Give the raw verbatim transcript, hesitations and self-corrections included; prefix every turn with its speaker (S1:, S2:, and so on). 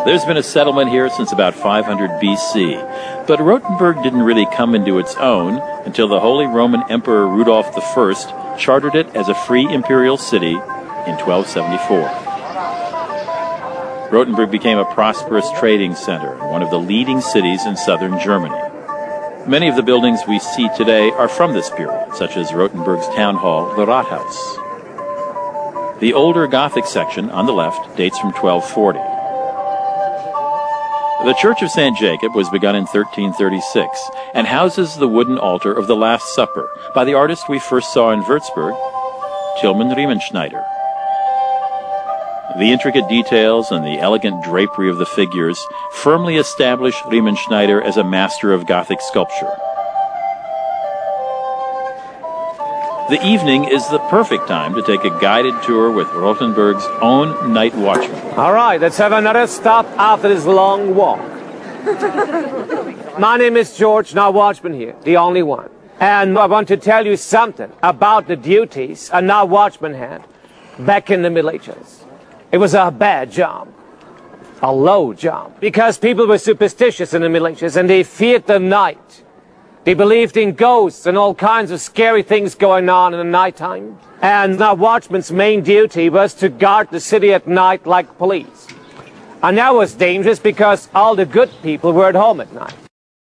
S1: There's been a settlement here since about five hundred B C, but Rothenburg didn't really come into its own until the Holy Roman Emperor Rudolf the First chartered it as a free imperial city in twelve seventy-four. Rothenburg became a prosperous trading center and one of the leading cities in southern Germany. Many of the buildings we see today are from this period, such as Rothenburg's town hall, the Rathaus. The older Gothic section on the left dates from twelve forty. The Church of Saint Jacob was begun in thirteen thirty-six and houses the wooden altar of the Last Supper by the artist we first saw in Würzburg, Tilman Riemenschneider. The intricate details and the elegant drapery of the figures firmly establish Riemenschneider as a master of Gothic sculpture. The evening is the perfect time to take a guided tour with Rothenburg's own night watchman.
S2: All right, let's have another stop after this long walk. My name is George, night watchman here, the only one. And I want to tell you something about the duties a night watchman had back in the Middle Ages. It was a bad job, a low job, because people were superstitious in the Middle Ages and they feared the night. They believed in ghosts and all kinds of scary things going on in the nighttime. And the watchman's main duty was to guard the city at night like police. And that was dangerous because all the good people were at home at night.